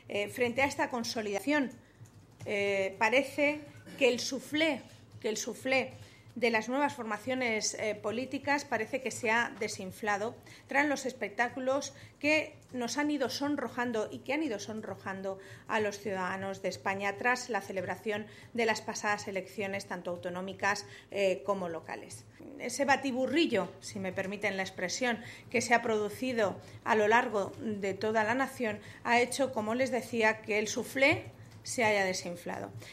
frente a esta consolidación, parece que el suflé de las nuevas formaciones políticas parece que se ha desinflado tras los espectáculos que nos han ido sonrojando y que han ido sonrojando a los ciudadanos de España tras la celebración de las pasadas elecciones, tanto autonómicas como locales. Ese batiburrillo, si me permiten la expresión, que se ha producido a lo largo de toda la nación ha hecho, como les decía, que el suflé se haya desinflado.